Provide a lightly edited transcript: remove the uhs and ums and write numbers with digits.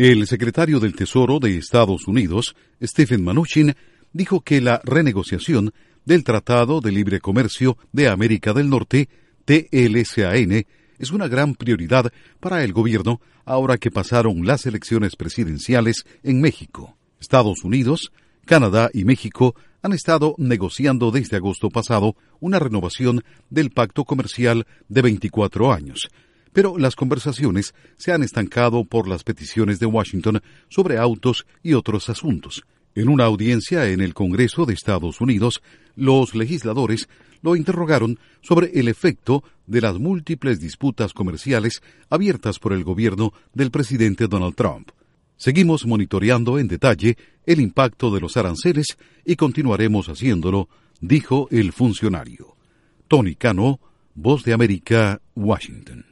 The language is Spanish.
El secretario del Tesoro de Estados Unidos, Stephen Mnuchin, dijo que la renegociación del Tratado de Libre Comercio de América del Norte, TLCAN, es una gran prioridad para el gobierno ahora que pasaron las elecciones presidenciales en México. Estados Unidos, Canadá y México han estado negociando desde agosto pasado una renovación del pacto comercial de 24 años. Pero las conversaciones se han estancado por las peticiones de Washington sobre autos y otros asuntos. En una audiencia en el Congreso de Estados Unidos, los legisladores lo interrogaron sobre el efecto de las múltiples disputas comerciales abiertas por el gobierno del presidente Donald Trump. Seguimos monitoreando en detalle el impacto de los aranceles y continuaremos haciéndolo, dijo el funcionario. Tony Cano, Voz de América, Washington.